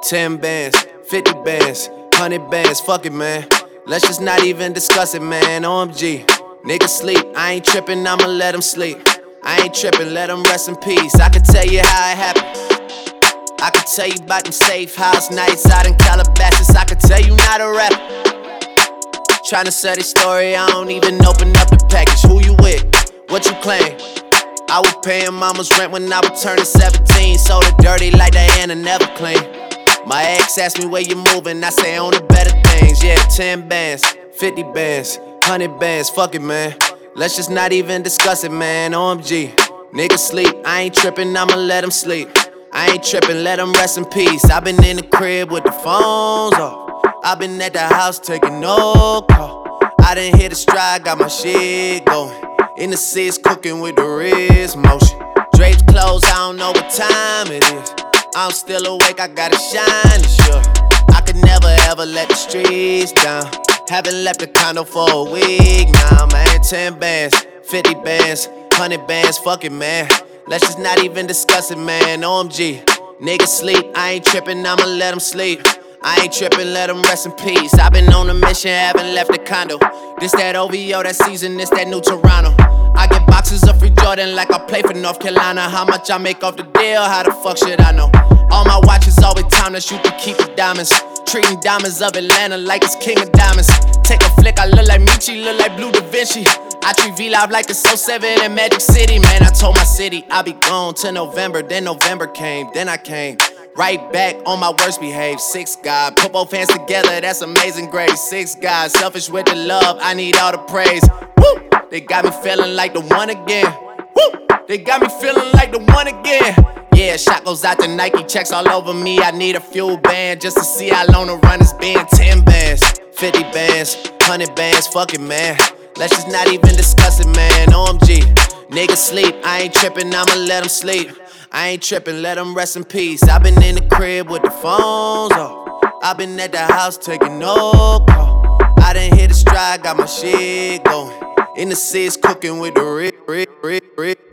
10 bands, 50 bands, 100 bands, fuck it, man. Let's just not even discuss it, man. OMG, niggas sleep, I ain't trippin', I'ma let them sleep. I ain't trippin', let them rest in peace. I can tell you how it happened. I can tell you about them safe house nights out in Calabasas. I can tell you not a rapper. Tryna sell this story, I don't even open up the package. Who you with? What you claim? I was paying mama's rent when I was turning 17. Sold it dirty like Diana, never clean. My ex asked me where you moving, I say on to better things. Yeah, 10 bands, 50 bands, 100 bands, fuck it, man. Let's just not even discuss it, man. OMG, niggas sleep, I ain't trippin', I'ma let them sleep. I ain't trippin', let them rest in peace. I been in the crib with the phones off. I been at the house taking no call. I done hit a stride, got my shit going. In the seats cooking with the wrist motion. Drapes closed, I don't know what time it is. I'm still awake, I gotta shine, sure. I could never ever let the streets down. Haven't left the condo for a week now, man. 10 bands, 50 bands, 100 bands, fuck it, man. Let's just not even discuss it, man. OMG, niggas sleep, I ain't trippin', I'ma let them sleep. I ain't trippin', let them rest in peace. I been on a mission, haven't left the condo. This that OVO, that season, this that new Toronto. I get boxes of free Jordan like I play for North Carolina. How much I make off the deal, how the fuck should I know? All my watches always time to shoot to keep the diamonds. Treating diamonds of Atlanta like it's king of diamonds. Take a flick, I look like Michi, look like Blue Da Vinci. I treat V-Live like it's 07 in Magic City. Man, I told my city I'll be gone till November. Then November came, then I came right back on my worst behave. 6 God, put both hands together, that's amazing grace. 6 God, selfish with the love, I need all the praise. Woo! They got me feeling like the one again. Woo! They got me feeling like the one again. Yeah, shot goes out to Nike, checks all over me. I need a fuel band just to see how long the run has been. 10 bands, 50 bands, 100 bands, fuck it, man. Let's just not even discuss it, man. OMG, niggas sleep, I ain't trippin', I'ma let them sleep. I ain't trippin', let them rest in peace. I been in the crib with the phones off. I been at the house taking no call. I done hit a stride, got my shit going. In the seats cooking with the rip.